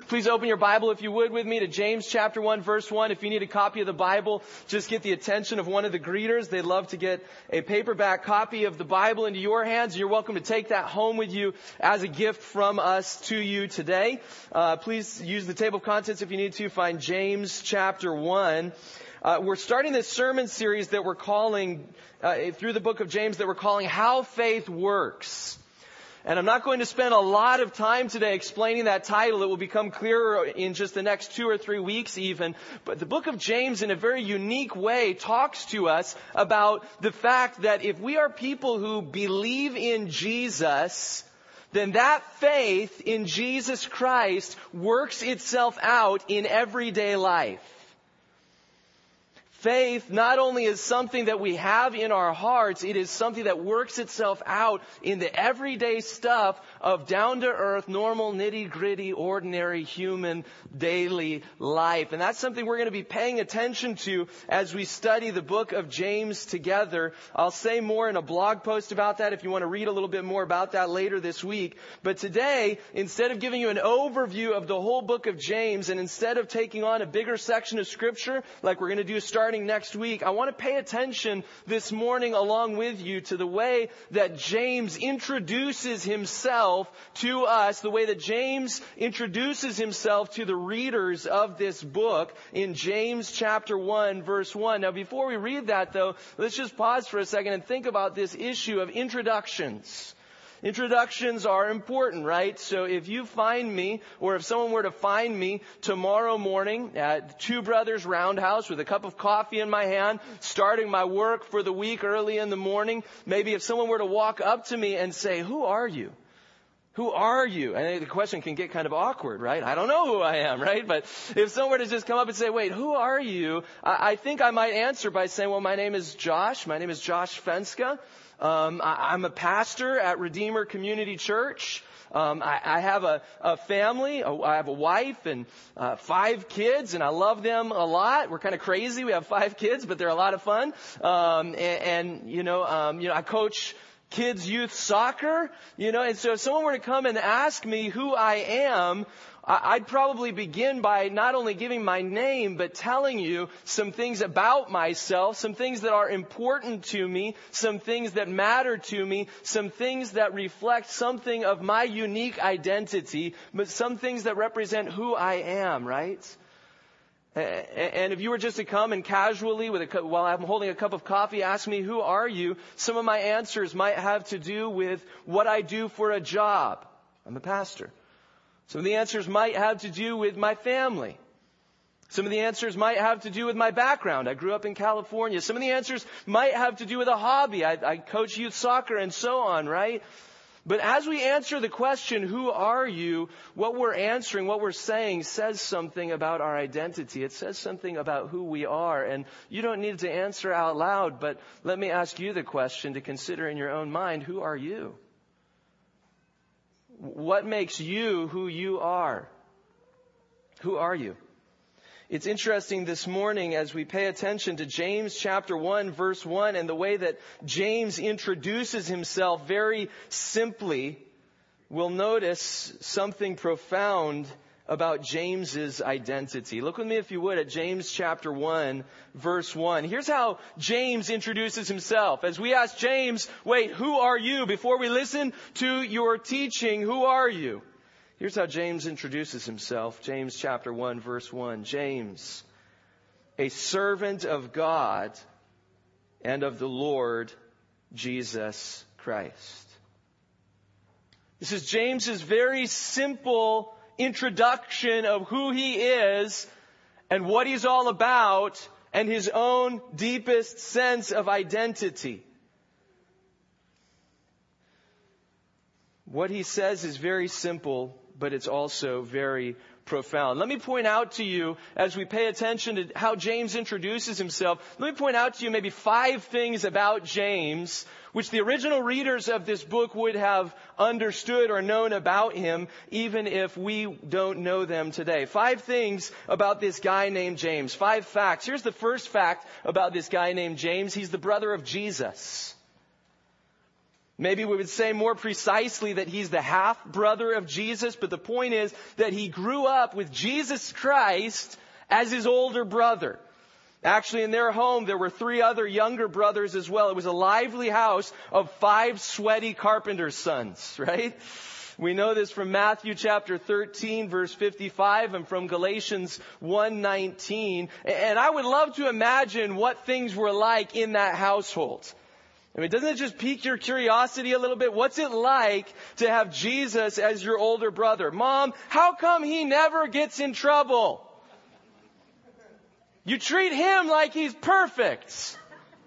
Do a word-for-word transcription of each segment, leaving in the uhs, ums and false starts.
Please open your Bible, if you would, with me to James chapter one, verse one. If you need a copy of the Bible, just get the attention of one of the greeters. They'd love to get a paperback copy of the Bible into your hands. You're welcome to take that home with you as a gift from us to you today. Uh, please use the table of contents if you need to. Find James chapter one. Uh, we're starting this sermon series that we're calling, uh, through the book of James, that we're calling How Faith Works. And I'm not going to spend a lot of time today explaining that title. It will become clearer in just the next two or three weeks even. But the book of James, in a very unique way, talks to us about the fact that if we are people who believe in Jesus, then that faith in Jesus Christ works itself out in everyday life. Faith not only is something that we have in our hearts, it is something that works itself out in the everyday stuff of down-to-earth, normal, nitty-gritty, ordinary, human, daily life. And that's something we're going to be paying attention to as we study the book of James together. I'll say more in a blog post about that if you want to read a little bit more about that later this week. But today, instead of giving you an overview of the whole book of James, and instead of taking on a bigger section of Scripture, like we're going to do starting next week, I want to pay attention this morning along with you to the way that James introduces himself to us, the way that James introduces himself to the readers of this book in James chapter one, verse one. Now, before we read that, though, let's just pause for a second and think about this issue of introductions. Introductions are important, right? So if you find me, or if someone were to find me tomorrow morning at Two Brothers Roundhouse with a cup of coffee in my hand, starting my work for the week early in the morning, maybe if someone were to walk up to me and say, "Who are you? Who are you?" And the question can get kind of awkward, right? I don't know who I am, right? But if someone were to just come up and say, "Wait, who are you?" I, I think I might answer by saying, "Well, my name is Josh. My name is Josh Fenska. Um, I, I'm a pastor at Redeemer Community Church. Um, I, I have a, a family. A, I have a wife and uh, five kids, and I love them a lot. We're kind of crazy. We have five kids, but they're a lot of fun. Um, and, and you know, um, you know, I coach kids youth soccer. You know, and so if someone were to come and ask me who I am, I'd probably begin by not only giving my name, but telling you some things about myself, some things that are important to me, some things that matter to me, some things that reflect something of my unique identity, but some things that represent who I am, right? And if you were just to come and casually, with a cup, while I'm holding a cup of coffee, ask me, "Who are you?" some of my answers might have to do with what I do for a job. I'm a pastor. Some of the answers might have to do with my family. Some of the answers might have to do with my background. I grew up in California. Some of the answers might have to do with a hobby. I, I coach youth soccer and so on, right? But as we answer the question, "Who are you?" what we're answering, what we're saying says something about our identity. It says something about who we are. And you don't need to answer out loud, but let me ask you the question to consider in your own mind. Who are you? What makes you who you are? Who are you? It's interesting this morning as we pay attention to James chapter one, verse one, and the way that James introduces himself very simply, we'll notice something profound about James's identity. Look with me, if you would, at James chapter one, verse one. Here's how James introduces himself. As we ask James, "Wait, who are you?" before we listen to your teaching, who are you? Here's how James introduces himself. James chapter one, verse one. James, a servant of God and of the Lord Jesus Christ. This is James's very simple introduction of who he is and what he's all about and his own deepest sense of identity. What he says is very simple, but it's also very profound. Let me point out to you, as we pay attention to how James introduces himself, let me point out to you maybe five things about James which the original readers of this book would have understood or known about him, even if we don't know them today. Five things about this guy named James. Five facts. Here's the first fact about this guy named James. He's the brother of Jesus. Maybe we would say more precisely that he's the half-brother of Jesus, but the point is that he grew up with Jesus Christ as his older brother. Actually, in their home, there were three other younger brothers as well. It was a lively house of five sweaty carpenter's sons, right? We know this from Matthew chapter thirteen, verse fifty-five, and from Galatians one nineteen. And I would love to imagine what things were like in that household. I mean, doesn't it just pique your curiosity a little bit? What's it like to have Jesus as your older brother? Mom, how come he never gets in trouble? You treat him like he's perfect.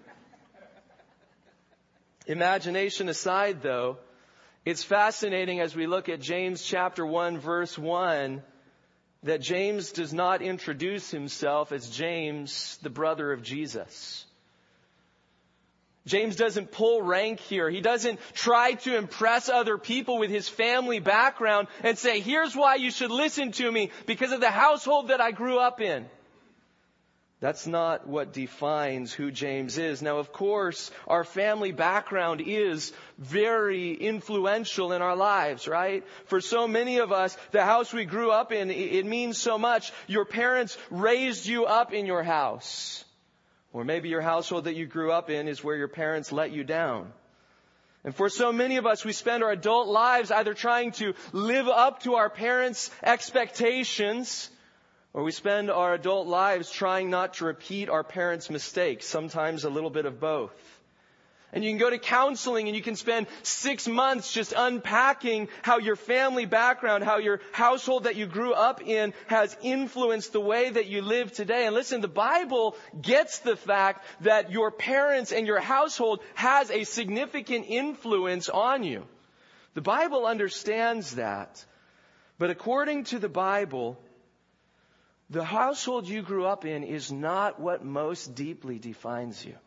Imagination aside, though, it's fascinating as we look at James chapter one, verse one, that James does not introduce himself as James, the brother of Jesus. James doesn't pull rank here. He doesn't try to impress other people with his family background and say, here's why you should listen to me, because of the household that I grew up in. That's not what defines who James is. Now, of course, our family background is very influential in our lives, right? For so many of us, the house we grew up in, it means so much. Your parents raised you up in your house. Or maybe your household that you grew up in is where your parents let you down. And for so many of us, we spend our adult lives either trying to live up to our parents' expectations, or we spend our adult lives trying not to repeat our parents' mistakes, sometimes a little bit of both. And you can go to counseling and you can spend six months just unpacking how your family background, how your household that you grew up in has influenced the way that you live today. And listen, the Bible gets the fact that your parents and your household has a significant influence on you. The Bible understands that. But according to the Bible, the household you grew up in is not what most deeply defines you.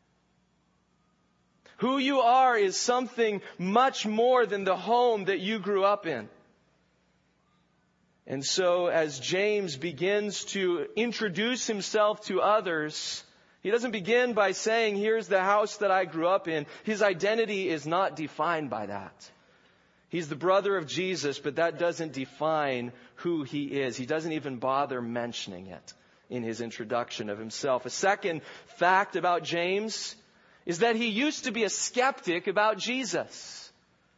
Who you are is something much more than the home that you grew up in. And so as James begins to introduce himself to others, he doesn't begin by saying, here's the house that I grew up in. His identity is not defined by that. He's the brother of Jesus, but that doesn't define who he is. He doesn't even bother mentioning it in his introduction of himself. A second fact about James is that he used to be a skeptic about Jesus.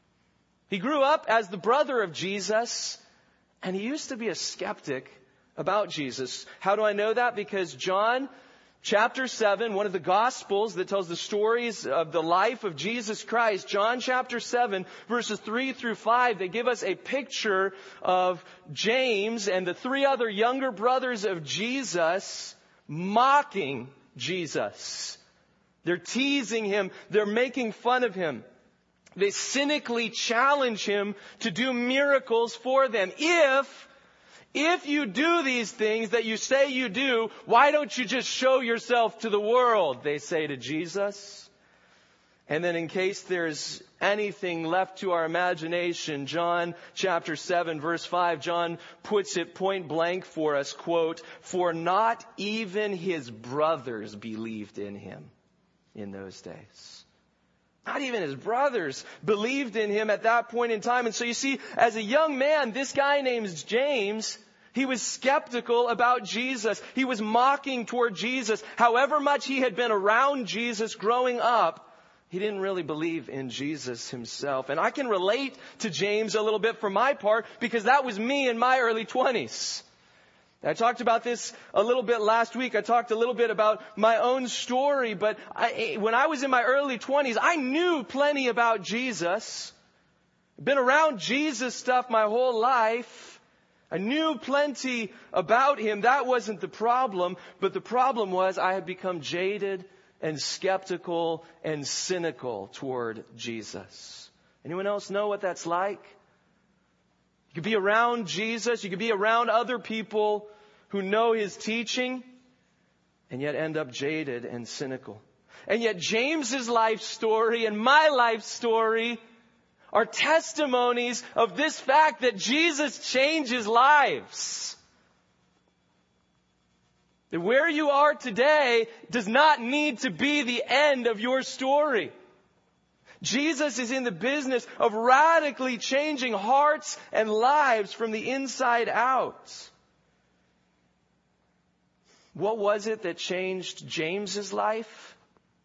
He grew up as the brother of Jesus, and he used to be a skeptic about Jesus. How do I know that? Because John chapter seven, one of the Gospels that tells the stories of the life of Jesus Christ, John chapter seven, verses three through five, they give us a picture of James and the three other younger brothers of Jesus mocking Jesus. They're teasing him. They're making fun of him. They cynically challenge him to do miracles for them. If, if you do these things that you say you do, why don't you just show yourself to the world? They say to Jesus. And then in case there's anything left to our imagination, John chapter seven, verse five, John puts it point blank for us, quote, "For not even his brothers believed in him in those days." Not even his brothers believed in him at that point in time. And so you see, as a young man, this guy named James, he was skeptical about Jesus. He was mocking toward Jesus. However much he had been around Jesus growing up, he didn't really believe in Jesus himself. And I can relate to James a little bit for my part, because that was me in my early twenties. I talked about this a little bit last week. I talked a little bit about my own story. But I, when I was in my early twenties, I knew plenty about Jesus. Been around Jesus stuff my whole life. I knew plenty about him. That wasn't the problem. But the problem was I had become jaded and skeptical and cynical toward Jesus. Anyone else know what that's like? You could be around Jesus. You could be around other people who know his teaching and yet end up jaded and cynical. And yet James's life story and my life story are testimonies of this fact that Jesus changes lives. That where you are today does not need to be the end of your story. Jesus is in the business of radically changing hearts and lives from the inside out. What was it that changed James's life?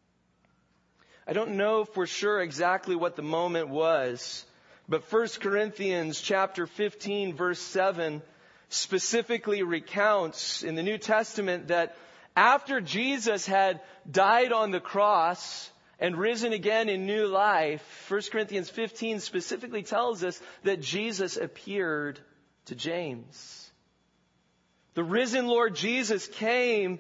I don't know for sure exactly what the moment was, but First Corinthians chapter fifteen verse seven specifically recounts in the New Testament that after Jesus had died on the cross and risen again in new life, First Corinthians fifteen specifically tells us that Jesus appeared to James. The risen Lord Jesus came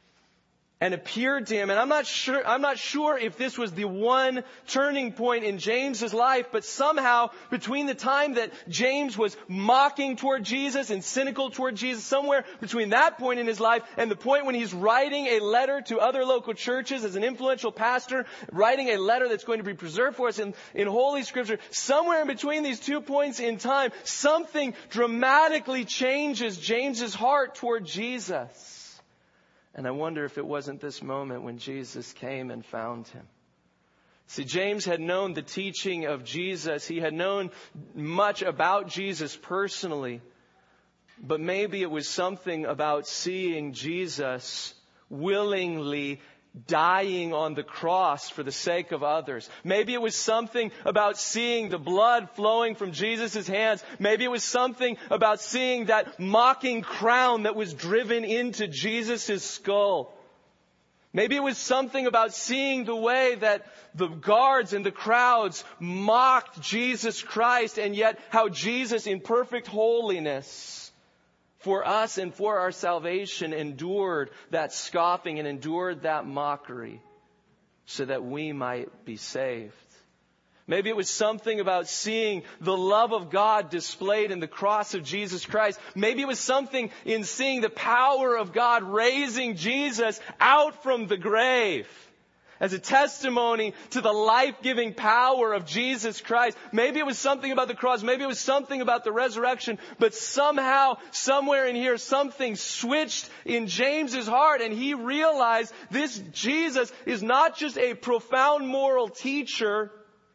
and appeared to him. And I'm not sure, I'm not sure if this was the one turning point in James's life, but somehow between the time that James was mocking toward Jesus and cynical toward Jesus, somewhere between that point in his life and the point when he's writing a letter to other local churches as an influential pastor, writing a letter that's going to be preserved for us in, in Holy Scripture, somewhere in between these two points in time, something dramatically changes James's heart toward Jesus. And I wonder if it wasn't this moment when Jesus came and found him. See, James had known the teaching of Jesus. He had known much about Jesus personally. But maybe it was something about seeing Jesus willingly dying on the cross for the sake of others. Maybe it was something about seeing the blood flowing from Jesus' hands. Maybe it was something about seeing that mocking crown that was driven into Jesus' skull. Maybe it was something about seeing the way that the guards and the crowds mocked Jesus Christ, and yet how Jesus in perfect holiness for us and for our salvation endured that scoffing and endured that mockery so that we might be saved. Maybe it was something about seeing the love of God displayed in the cross of Jesus Christ. Maybe it was something in seeing the power of God raising Jesus out from the grave as a testimony to the life-giving power of Jesus Christ. Maybe it was something about the cross. Maybe it was something about the resurrection. But somehow, somewhere in here, something switched in James's heart, and he realized this Jesus is not just a profound moral teacher.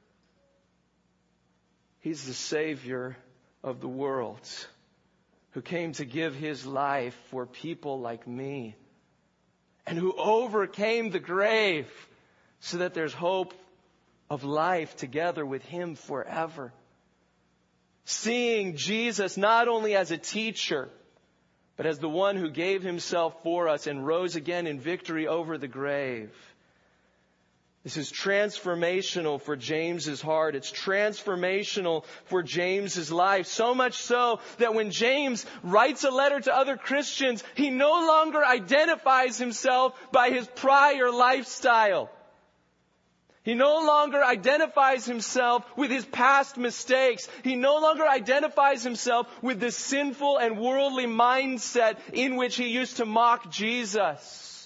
He's the Savior of the world who came to give his life for people like me and who overcame the grave so that there's hope of life together with him forever. Seeing Jesus not only as a teacher, but as the one who gave himself for us and rose again in victory over the grave. This is transformational for James's heart. It's transformational for James's life. So much so that when James writes a letter to other Christians, he no longer identifies himself by his prior lifestyle. He no longer identifies himself with his past mistakes. He no longer identifies himself with this sinful and worldly mindset in which he used to mock Jesus.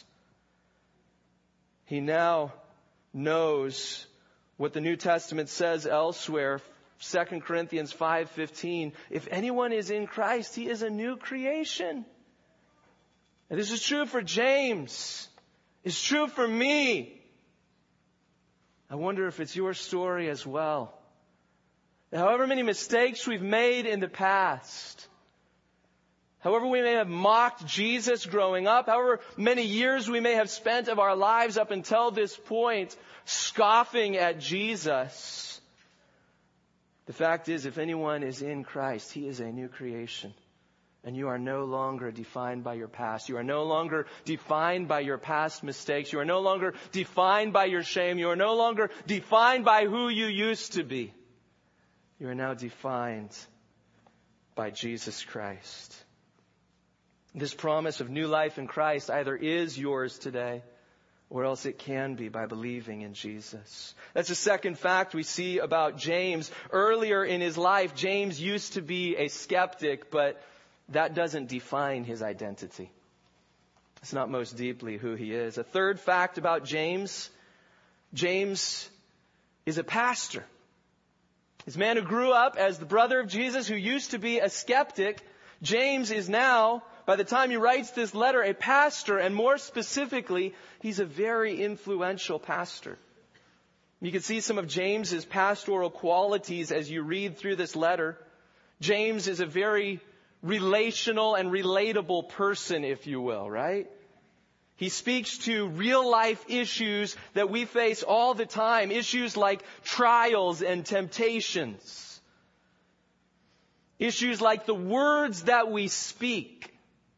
He now knows what the New Testament says elsewhere. Second Corinthians five fifteen. If anyone is in Christ, he is a new creation. And this is true for James. It's true for me. I wonder if it's your story as well. However many mistakes we've made in the past, however we may have mocked Jesus growing up, however many years we may have spent of our lives up until this point scoffing at Jesus, the fact is, if anyone is in Christ, he is a new creation. And you are no longer defined by your past. You are no longer defined by your past mistakes. You are no longer defined by your shame. You are no longer defined by who you used to be. You are now defined by Jesus Christ. This promise of new life in Christ either is yours today, or else it can be by believing in Jesus. That's the second fact we see about James. Earlier in his life, James used to be a skeptic, but that doesn't define his identity. It's not most deeply who he is. A third fact about James, James is a pastor. This man who grew up as the brother of Jesus, who used to be a skeptic, James is now, by the time he writes this letter, a pastor, and more specifically, he's a very influential pastor. You can see some of James's pastoral qualities as you read through this letter. James is a very relational and relatable person, if you will, right? He speaks to real life issues that we face all the time. Issues like trials and temptations. Issues like the words that we speak.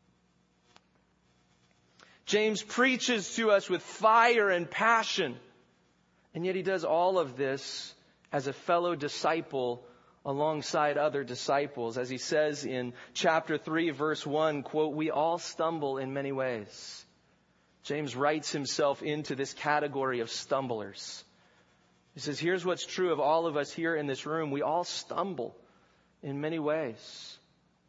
James preaches to us with fire and passion. And yet he does all of this as a fellow disciple alongside other disciples. As he says in chapter three, verse one, quote, "We all stumble in many ways." James writes himself into this category of stumblers. He says, here's what's true of all of us here in this room. We all stumble in many ways.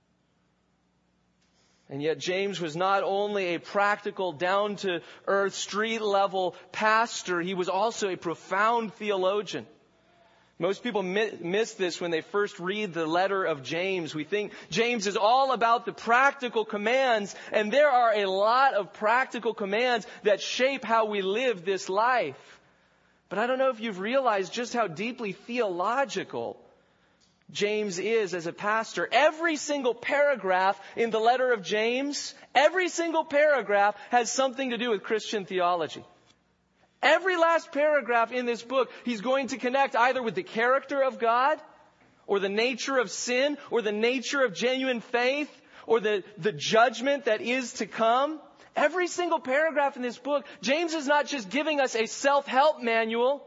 And yet James was not only a practical, down-to-earth, street-level pastor, he was also a profound theologian. Most people miss this when they first read the letter of James. We think James is all about the practical commands, and there are a lot of practical commands that shape how we live this life. But I don't know if you've realized just how deeply theological James is as a pastor. Every single paragraph in the letter of James, every single paragraph has something to do with Christian theology. Every last paragraph in this book, he's going to connect either with the character of God, or the nature of sin, or the nature of genuine faith, or the, the judgment that is to come. Every single paragraph in this book, James is not just giving us a self-help manual.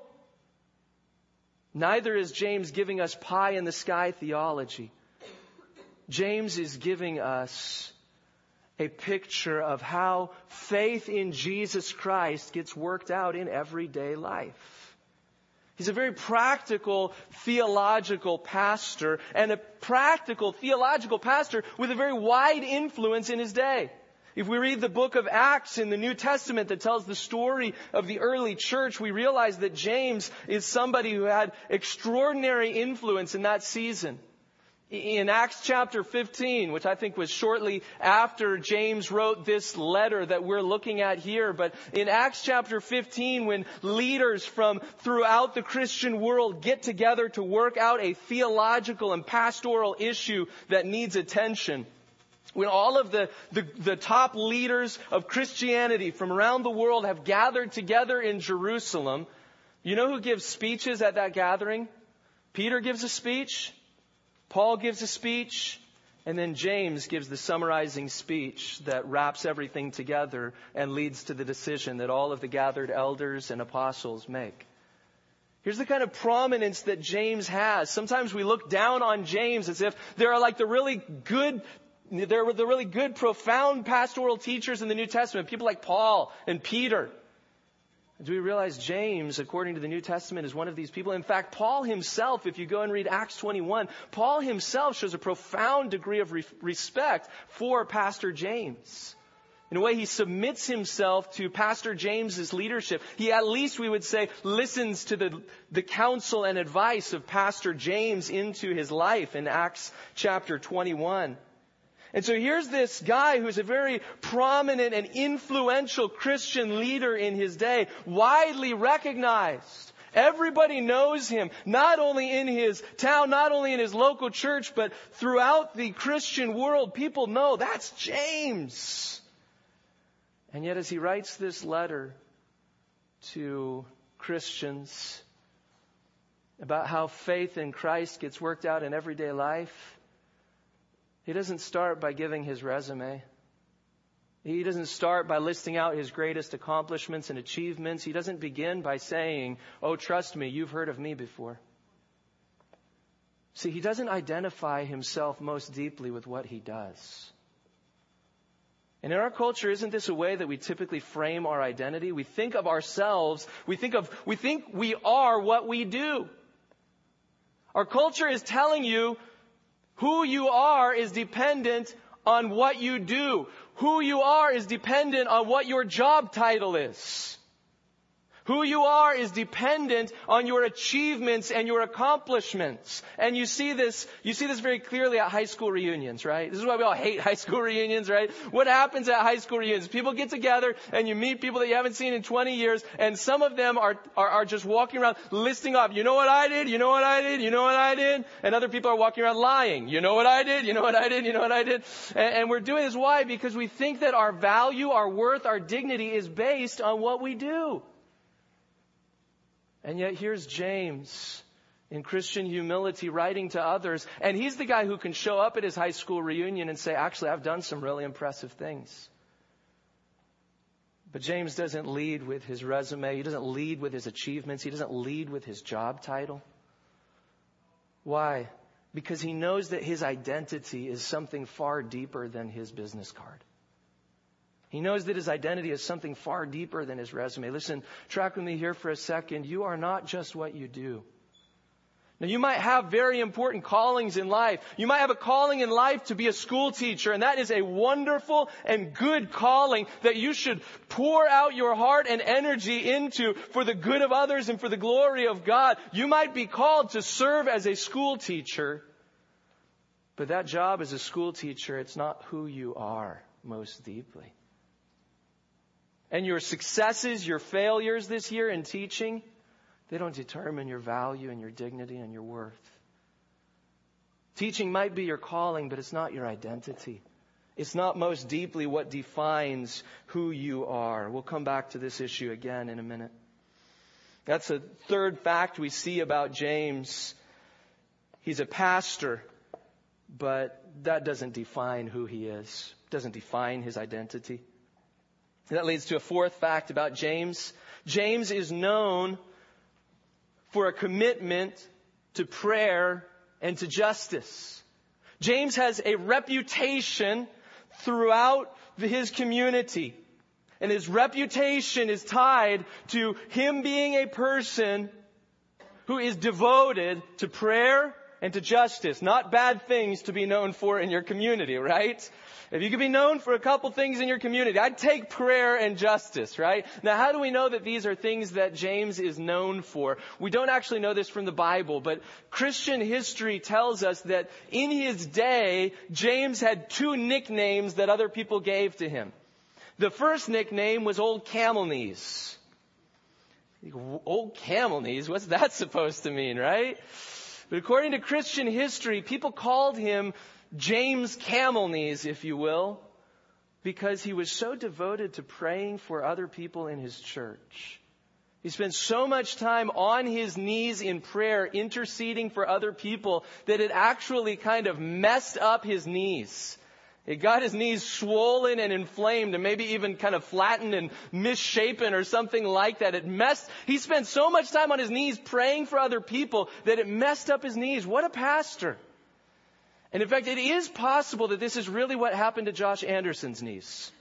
Neither is James giving us pie in the sky theology. James is giving us a picture of how faith in Jesus Christ gets worked out in everyday life. He's a very practical theological pastor, and a practical theological pastor with a very wide influence in his day. If we read the book of Acts in the New Testament that tells the story of the early church, we realize that James is somebody who had extraordinary influence in that season. In Acts chapter fifteen, which I think was shortly after James wrote this letter that we're looking at here, but in Acts chapter fifteen, when leaders from throughout the Christian world get together to work out a theological and pastoral issue that needs attention, when all of the, the, the top leaders of Christianity from around the world have gathered together in Jerusalem, you know who gives speeches at that gathering? Peter gives a speech. Paul gives a speech, and then James gives the summarizing speech that wraps everything together and leads to the decision that all of the gathered elders and apostles make. Here's the kind of prominence that James has. Sometimes we look down on James as if there are like the really good, there were the really good, profound pastoral teachers in the New Testament, people like Paul and Peter. Do we realize James, according to the New Testament, is one of these people? In fact, Paul himself, if you go and read Acts twenty-one, Paul himself shows a profound degree of re- respect for Pastor James. In a way, he submits himself to Pastor James's leadership. He, at least we would say, listens to the, the counsel and advice of Pastor James into his life in Acts chapter twenty-one. And so here's this guy who's a very prominent and influential Christian leader in his day, widely recognized. Everybody knows him, not only in his town, not only in his local church, but throughout the Christian world. People know that's James. And yet as he writes this letter to Christians about how faith in Christ gets worked out in everyday life, he doesn't start by giving his resume. He doesn't start by listing out his greatest accomplishments and achievements. He doesn't begin by saying, "Oh, trust me, you've heard of me before." See, he doesn't identify himself most deeply with what he does. And in our culture, isn't this a way that we typically frame our identity? We think of ourselves, we think of, we think we are what we do. Our culture is telling you who you are is dependent on what you do. Who you are is dependent on what your job title is. Who you are is dependent on your achievements and your accomplishments. And you see this, you see this very clearly at high school reunions, right? This is why we all hate high school reunions, right? What happens at high school reunions? People get together and you meet people that you haven't seen in twenty years, and some of them are, are, are just walking around listing off, you know what I did, you know what I did, you know what I did, and other people are walking around lying, you know what I did, you know what I did, you know what I did. And, and we're doing this, why? Because we think that our value, our worth, our dignity is based on what we do. And yet here's James in Christian humility writing to others. And he's the guy who can show up at his high school reunion and say, actually, I've done some really impressive things. But James doesn't lead with his resume. He doesn't lead with his achievements. He doesn't lead with his job title. Why? Because he knows that his identity is something far deeper than his business card. He knows that his identity is something far deeper than his resume. Listen, track with me here for a second. You are not just what you do. Now, you might have very important callings in life. You might have a calling in life to be a school teacher, and that is a wonderful and good calling that you should pour out your heart and energy into for the good of others and for the glory of God. You might be called to serve as a school teacher, but that job as a school teacher, it's not who you are most deeply. And your successes, your failures this year in teaching, they don't determine your value and your dignity and your worth. Teaching might be your calling, but it's not your identity. It's not most deeply what defines who you are. We'll come back to this issue again in a minute. That's a third fact we see about James. He's a pastor, but that doesn't define who he is. It doesn't define his identity. That leads to a fourth fact about James. James is known for a commitment to prayer and to justice. James has a reputation throughout his community. And his reputation is tied to him being a person who is devoted to prayer and to justice. Not bad things to be known for in your community, right? If you could be known for a couple things in your community, I'd take prayer and justice, right? Now, how do we know that these are things that James is known for? We don't actually know this from the Bible, but Christian history tells us that in his day, James had two nicknames that other people gave to him. The first nickname was Old Camel Knees. Old Camel Knees? What's that supposed to mean, right? But according to Christian history, people called him James Camel Knees, if you will, because he was so devoted to praying for other people in his church. He spent so much time on his knees in prayer, interceding for other people, that it actually kind of messed up his knees. It got his knees swollen and inflamed and maybe even kind of flattened and misshapen or something like that. It messed, he spent so much time on his knees praying for other people that it messed up his knees. What a pastor. And in fact, it is possible that this is really what happened to Josh Anderson's knees.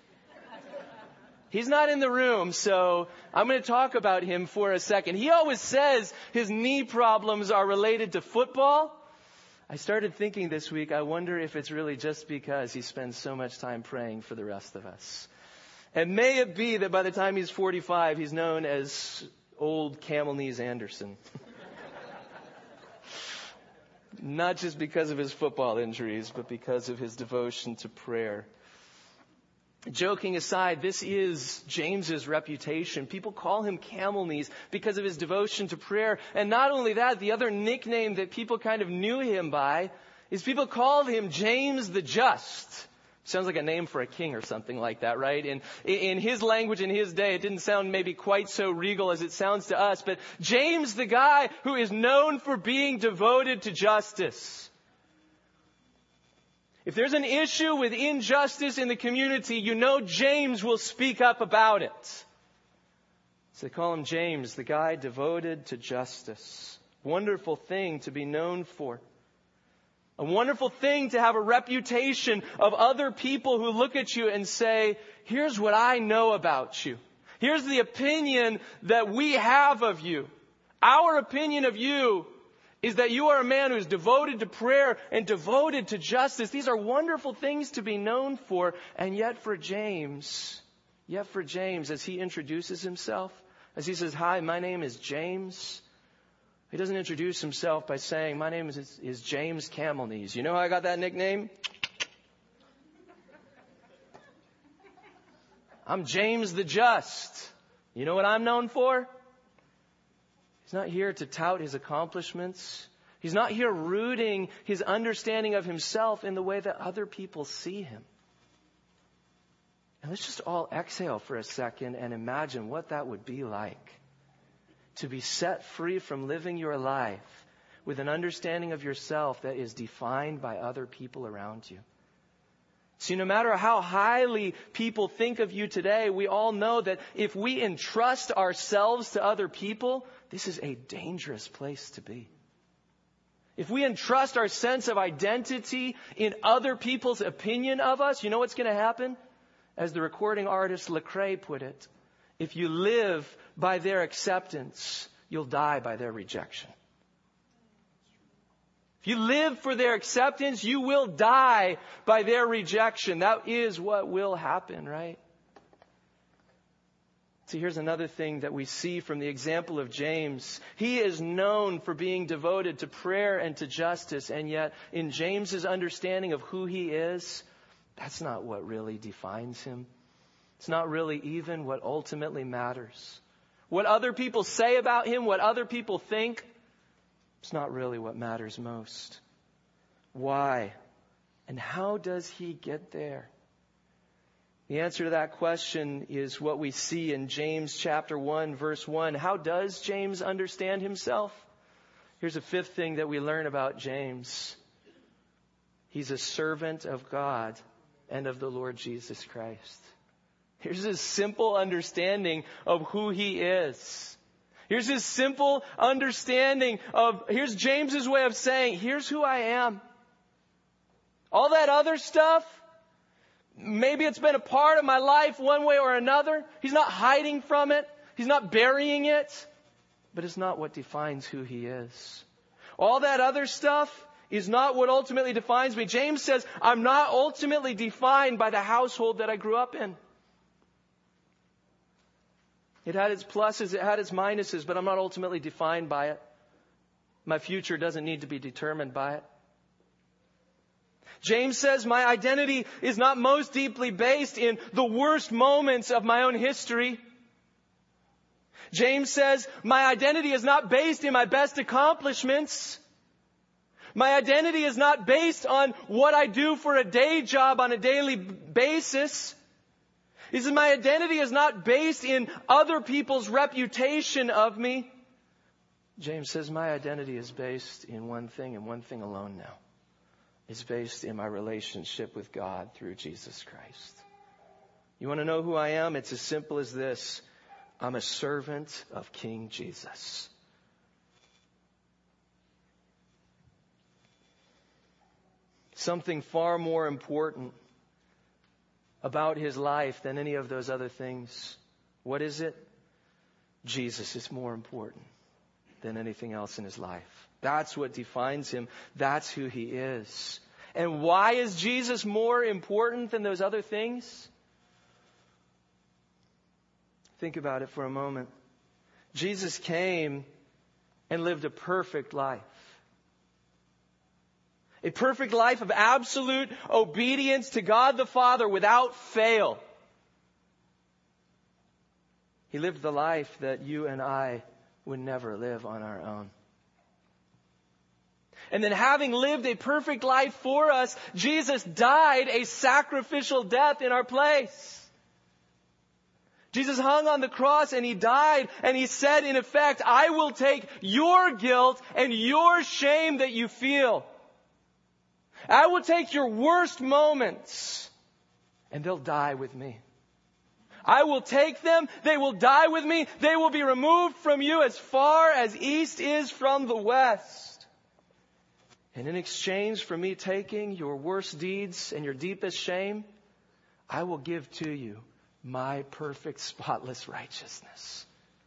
He's not in the room, so I'm going to talk about him for a second. He always says his knee problems are related to football. I started thinking this week, I wonder if it's really just because he spends so much time praying for the rest of us. And may it be that by the time he's forty-five, he's known as Old Camel Knees Anderson. Not just because of his football injuries, but because of his devotion to prayer. Joking aside, this is James's reputation. People call him Camel Knees because of his devotion to prayer. And not only that, the other nickname that people kind of knew him by is people called him James the Just. Sounds like a name for a king or something like that, right? And in his language, in his day, it didn't sound maybe quite so regal as it sounds to us. But James, the guy who is known for being devoted to justice. If there's an issue with injustice in the community, you know James will speak up about it. So they call him James, the guy devoted to justice. Wonderful thing to be known for. A wonderful thing to have a reputation of other people who look at you and say, here's what I know about you. Here's the opinion that we have of you. Our opinion of you is that you are a man who's devoted to prayer and devoted to justice. These are wonderful things to be known for. And yet for James, yet for James, as he introduces himself, As he says, "Hi, my name is James," he doesn't introduce himself by saying, "My name is, is James Camel Knees. You know how I got that nickname? I'm James the Just. You know what I'm known for?" He's not here to tout his accomplishments. He's not here rooting his understanding of himself in the way that other people see him. And let's just all exhale for a second and imagine what that would be like. To be set free from living your life with an understanding of yourself that is defined by other people around you. See, no matter how highly people think of you today, we all know that if we entrust ourselves to other people, this is a dangerous place to be. If we entrust our sense of identity in other people's opinion of us, you know what's going to happen? As the recording artist Lecrae put it, if you live by their acceptance, you'll die by their rejection. If you live for their acceptance, you will die by their rejection. That is what will happen, right? See, here's another thing that we see from the example of James. He is known for being devoted to prayer and to justice, and yet in James's understanding of who he is, that's not what really defines him. It's not really even what ultimately matters. What other people say about him, what other people think, it's not really what matters most. Why? And how does he get there? The answer to that question is what we see in James chapter one, verse one. How does James understand himself? Here's a fifth thing that we learn about James. He's a servant of God and of the Lord Jesus Christ. Here's his simple understanding of who he is. Here's his simple understanding of, here's James's way of saying, here's who I am. All that other stuff, maybe it's been a part of my life one way or another. He's not hiding from it. He's not burying it. But it's not what defines who he is. All that other stuff is not what ultimately defines me. James says, I'm not ultimately defined by the household that I grew up in. It had its pluses, it had its minuses, but I'm not ultimately defined by it. My future doesn't need to be determined by it. James says my identity is not most deeply based in the worst moments of my own history. James says my identity is not based in my best accomplishments. My identity is not based on what I do for a day job on a daily basis. He says my identity is not based in other people's reputation of me. James says my identity is based in one thing and one thing alone now. It's based in my relationship with God through Jesus Christ. You want to know who I am? It's as simple as this. I'm a servant of King Jesus. Something far more important about his life than any of those other things. What is it? Jesus is more important than anything else in his life. That's what defines him. That's who he is. And why is Jesus more important than those other things? Think about it for a moment. Jesus came and lived a perfect life. A perfect life of absolute obedience to God the Father without fail. He lived the life that you and I would never live on our own. And then having lived a perfect life for us, Jesus died a sacrificial death in our place. Jesus hung on the cross and he died and he said in effect, I will take your guilt and your shame that you feel. I will take your worst moments and they'll die with me. I will take them. They will die with me. They will be removed from you as far as east is from the west. And in exchange for me taking your worst deeds and your deepest shame, I will give to you my perfect, spotless righteousness.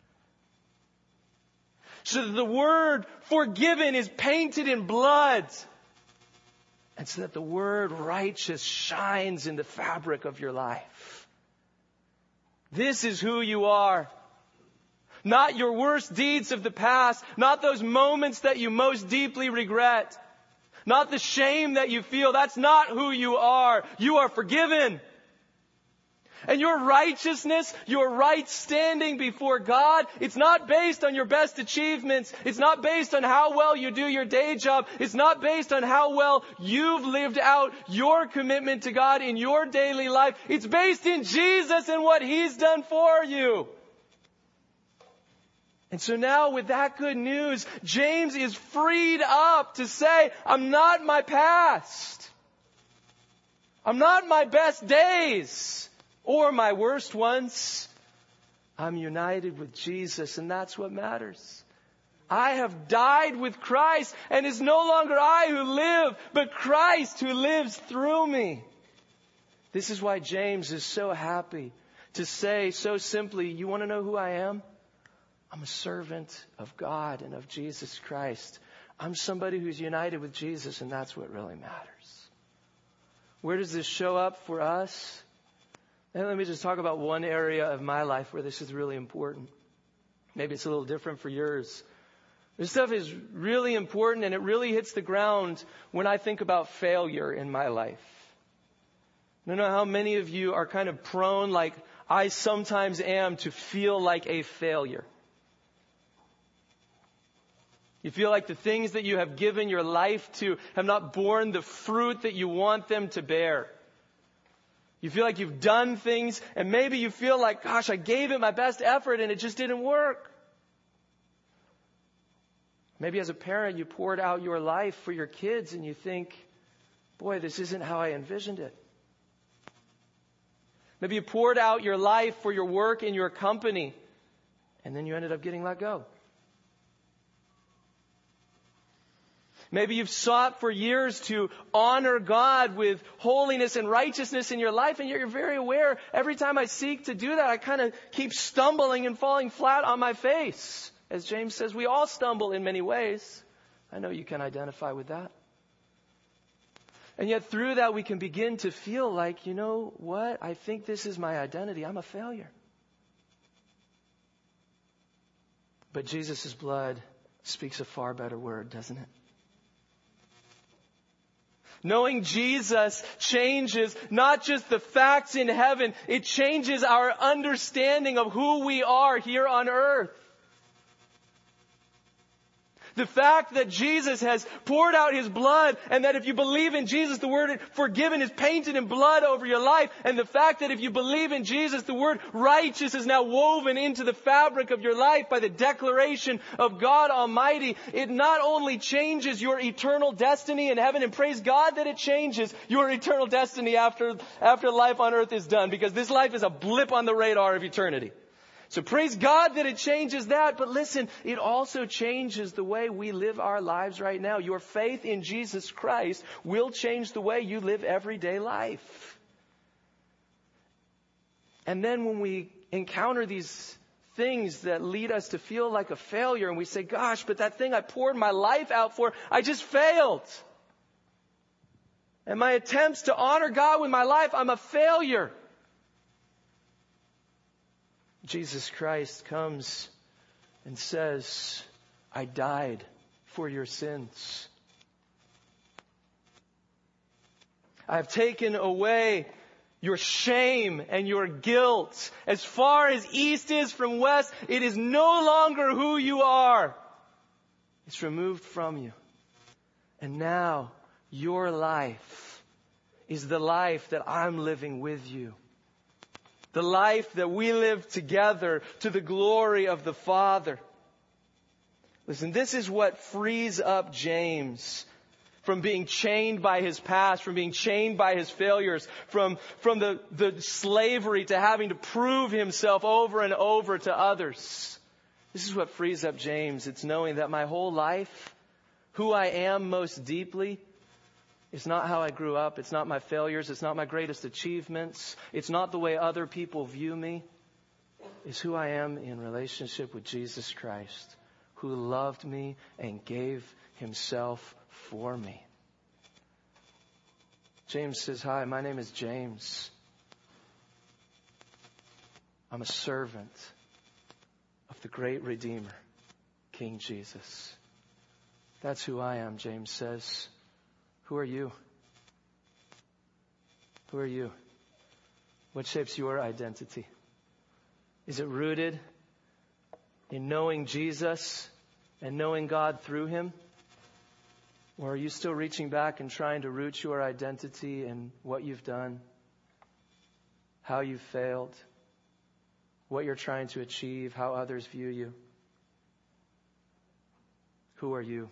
So that the word forgiven is painted in blood. And so that the word righteous shines in the fabric of your life. This is who you are. Not your worst deeds of the past. Not those moments that you most deeply regret. Not the shame that you feel. That's not who you are. You are forgiven. And your righteousness, your right standing before God, it's not based on your best achievements. It's not based on how well you do your day job. It's not based on how well you've lived out your commitment to God in your daily life. It's based in Jesus and what He's done for you. And so now with that good news, James is freed up to say, I'm not my past. I'm not my best days or my worst ones. I'm united with Jesus, and that's what matters. I have died with Christ, and it's no longer I who live, but Christ who lives through me. This is why James is so happy to say so simply, you want to know who I am? I'm a servant of God and of Jesus Christ. I'm somebody who's united with Jesus, and that's what really matters. Where does this show up for us? And let me just talk about one area of my life where this is really important. Maybe it's a little different for yours. This stuff is really important, and it really hits the ground when I think about failure in my life. I don't know how many of you are kind of prone, like I sometimes am, to feel like a failure. You feel like the things that you have given your life to have not borne the fruit that you want them to bear. You feel like you've done things, and maybe you feel like, gosh, I gave it my best effort and it just didn't work. Maybe as a parent, you poured out your life for your kids and you think, boy, this isn't how I envisioned it. Maybe you poured out your life for your work in your company and then you ended up getting let go. Maybe you've sought for years to honor God with holiness and righteousness in your life, and you're very aware every time I seek to do that, I kind of keep stumbling and falling flat on my face. As James says, we all stumble in many ways. I know you can identify with that. And yet through that we can begin to feel like, you know what? I think this is my identity. I'm a failure. But Jesus' blood speaks a far better word, doesn't it? Knowing Jesus changes not just the facts in heaven, it changes our understanding of who we are here on earth. The fact that Jesus has poured out His blood, and that if you believe in Jesus, the word forgiven is painted in blood over your life. And the fact that if you believe in Jesus, the word righteous is now woven into the fabric of your life by the declaration of God Almighty. It not only changes your eternal destiny in heaven, and praise God that it changes your eternal destiny after, after life on earth is done, because this life is a blip on the radar of eternity. So praise God that it changes that. But listen, it also changes the way we live our lives right now. Your faith in Jesus Christ will change the way you live everyday life. And then when we encounter these things that lead us to feel like a failure, and we say, gosh, but that thing I poured my life out for, I just failed. And my attempts to honor God with my life, I'm a failure. Jesus Christ comes and says, I died for your sins. I have taken away your shame and your guilt. As far as east is from west, it is no longer who you are. It's removed from you. And now your life is the life that I'm living with you. The life that we live together to the glory of the Father. Listen, this is what frees up James from being chained by his past, from being chained by his failures, from, from the, the slavery to having to prove himself over and over to others. This is what frees up James. It's knowing that my whole life, who I am most deeply, it's not how I grew up. It's not my failures. It's not my greatest achievements. It's not the way other people view me. It's who I am in relationship with Jesus Christ, who loved me and gave Himself for me. James says, hi, my name is James. I'm a servant, a the great Redeemer, King Jesus. That's who I am, James says. Who are you? Who are you? What shapes your identity? Is it rooted in knowing Jesus and knowing God through Him? Or are you still reaching back and trying to root your identity in what you've done, how you've failed, what you're trying to achieve, how others view you? Who are you?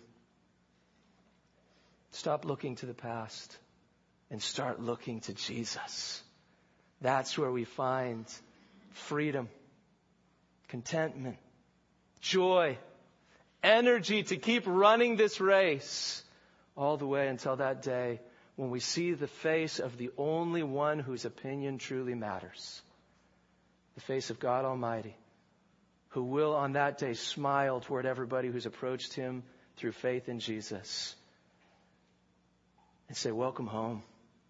Stop looking to the past and start looking to Jesus. That's where we find freedom, contentment, joy, energy to keep running this race all the way until that day when we see the face of the only one whose opinion truly matters. The face of God Almighty, who will on that day smile toward everybody who's approached Him through faith in Jesus and say, welcome home.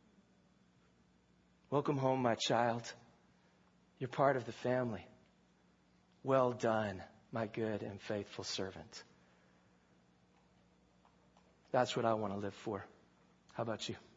Welcome home, my child. You're part of the family. Well done, my good and faithful servant. That's what I want to live for. How about you?